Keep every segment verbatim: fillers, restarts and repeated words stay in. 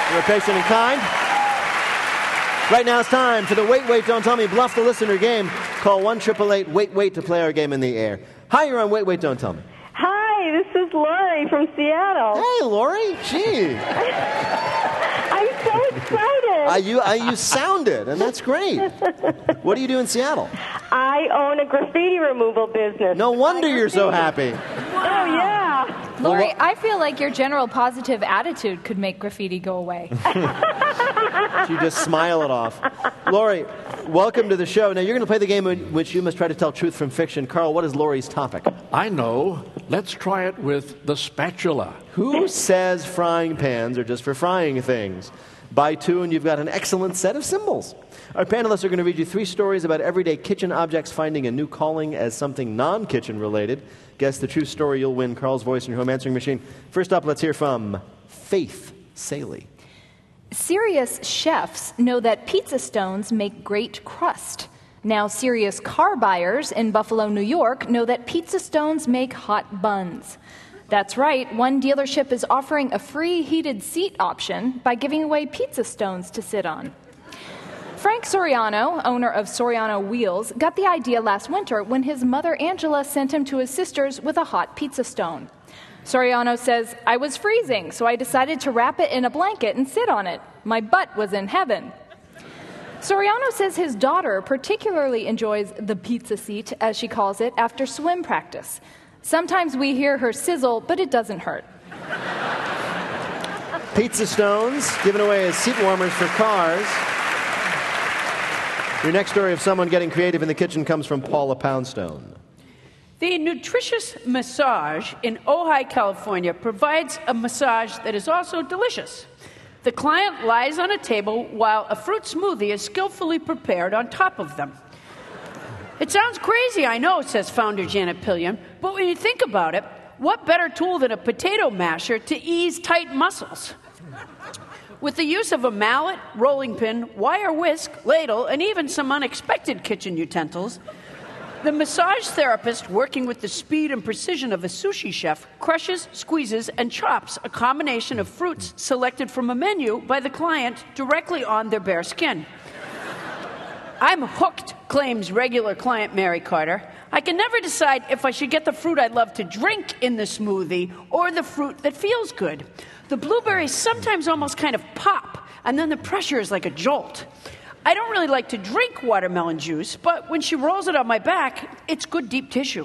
You're patient and kind. Right now it's time for the Wait, Wait, Don't Tell Me Bluff the Listener game. Call one eight eight eight wait wait to play our game in the air. Hi, you're on Wait, Wait, Don't Tell Me. Hi, this is Lori from Seattle. Hey, Lori. Gee. I'm so excited. Uh, you, uh, you sounded, and that's great. What do you do in Seattle? I own a graffiti removal business. No wonder you're so happy. Oh, yeah. Lori, I feel like your general positive attitude could make graffiti go away. You just smile it off. Lori, welcome to the show. Now, you're going to play the game in which you must try to tell truth from fiction. Carl, what is Lori's topic? I know. Let's try it with the spatula. Who says frying pans are just for frying things? By two, and you've got an excellent set of symbols. Our panelists are going to read you three stories about everyday kitchen objects finding a new calling as something non-kitchen related. Guess the true story, you'll win Carl's voice in your home answering machine. First up, let's hear from Faith Saley. Serious chefs know that pizza stones make great crust. Now, serious car buyers in Buffalo, New York know that pizza stones make hot buns. That's right, one dealership is offering a free heated seat option by giving away pizza stones to sit on. Frank Soriano, owner of Soriano Wheels, got the idea last winter when his mother Angela sent him to his sister's with a hot pizza stone. Soriano says, "I was freezing, so I decided to wrap it in a blanket and sit on it. My butt was in heaven." Soriano says his daughter particularly enjoys the pizza seat, as she calls it, after swim practice. Sometimes we hear her sizzle, but it doesn't hurt. Pizza stones given away as seat warmers for cars. Your next story of someone getting creative in the kitchen comes from Paula Poundstone. The Nutritious Massage in Ojai, California provides a massage that is also delicious. The client lies on a table while a fruit smoothie is skillfully prepared on top of them. It sounds crazy, I know, says founder Janet Pillion, but when you think about it, what better tool than a potato masher to ease tight muscles? With the use of a mallet, rolling pin, wire whisk, ladle, and even some unexpected kitchen utensils, the massage therapist, working with the speed and precision of a sushi chef, crushes, squeezes, and chops a combination of fruits selected from a menu by the client directly on their bare skin. "I'm hooked," claims regular client Mary Carter. "I can never decide if I should get the fruit I'd love to drink in the smoothie or the fruit that feels good. The blueberries sometimes almost kind of pop, and then the pressure is like a jolt. I don't really like to drink watermelon juice, but when she rolls it on my back, it's good deep tissue."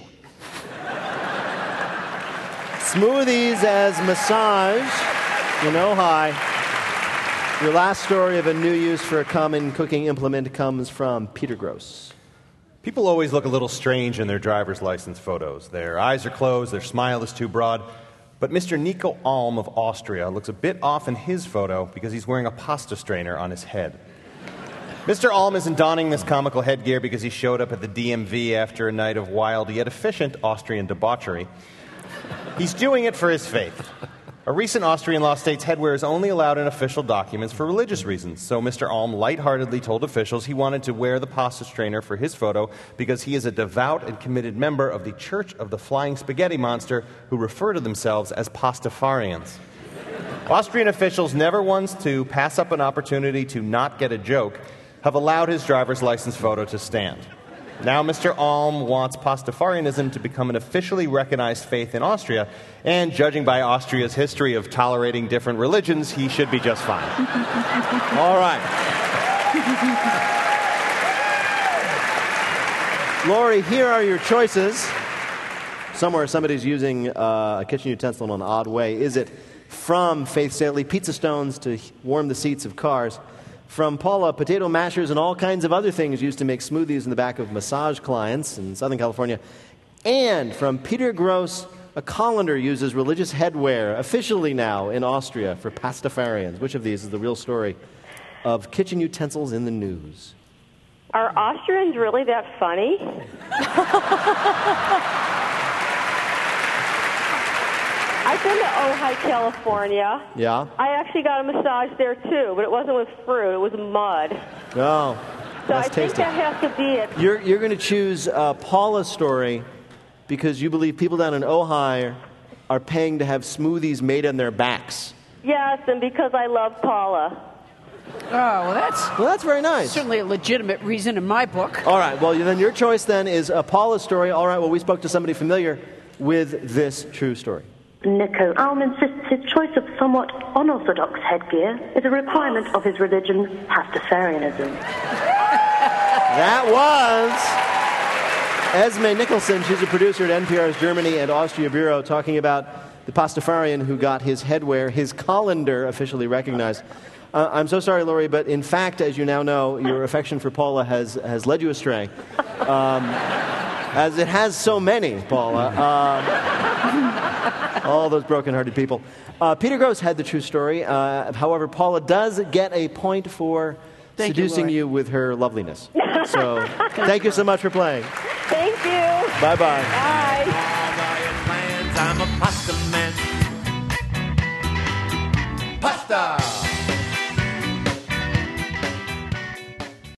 Smoothies as massage in Ojai. Your last story of a new use for a common cooking implement comes from Peter Gross. People always look a little strange in their driver's license photos. Their eyes are closed, their smile is too broad. But Mister Nico Alm of Austria looks a bit off in his photo because he's wearing a pasta strainer on his head. Mister Alm isn't donning this comical headgear because he showed up at the D M V after a night of wild yet efficient Austrian debauchery. He's doing it for his faith. A recent Austrian law states headwear is only allowed in official documents for religious reasons, so Mister Alm lightheartedly told officials he wanted to wear the pasta strainer for his photo because he is a devout and committed member of the Church of the Flying Spaghetti Monster, who refer to themselves as Pastafarians. Austrian officials, never ones to pass up an opportunity to not get a joke, have allowed his driver's license photo to stand. Now Mister Alm wants Pastafarianism to become an officially recognized faith in Austria, and judging by Austria's history of tolerating different religions, he should be just fine. All right. Lori, here are your choices. Somewhere somebody's using uh, a kitchen utensil in an odd way. Is it from Faith Saley, pizza stones to warm the seats of cars? From Paula, potato mashers and all kinds of other things used to make smoothies in the back of massage clients in Southern California. And from Peter Gross, a colander uses religious headwear, officially now in Austria, for Pastafarians. Which of these is the real story of kitchen utensils in the news? Are Austrians really that funny? I've been to Ojai, California. Yeah? I actually got a massage there, too, but it wasn't with fruit. It was mud. Oh, So that's I think tasty. that has to be it. You're, you're going to choose uh, Paula's story because you believe people down in Ojai are, are paying to have smoothies made on their backs. Yes, and because I love Paula. Oh, well, that's Well, that's very nice. certainly a legitimate reason in my book. All right, well, then your choice then is uh, Paula's story. All right, well, we spoke to somebody familiar with this true story. Nico Alm insists his choice of somewhat unorthodox headgear is a requirement of his religion, Pastafarianism. That was Esme Nicholson. She's a producer at N P R's Germany and Austria Bureau, talking about the Pastafarian who got his headwear, his colander, officially recognized. Uh, I'm so sorry, Lori, but in fact, as you now know, your affection for Paula has, has led you astray. Um, as it has so many, Paula. Um, all those broken-hearted people. Uh, Peter Grosz had the true story. Uh, however, Paula does get a point for Thank you, seducing Lori. you with her loveliness. So thank you so much for playing. Thank you. Bye-bye. Bye. I'm a pasta man. Pasta!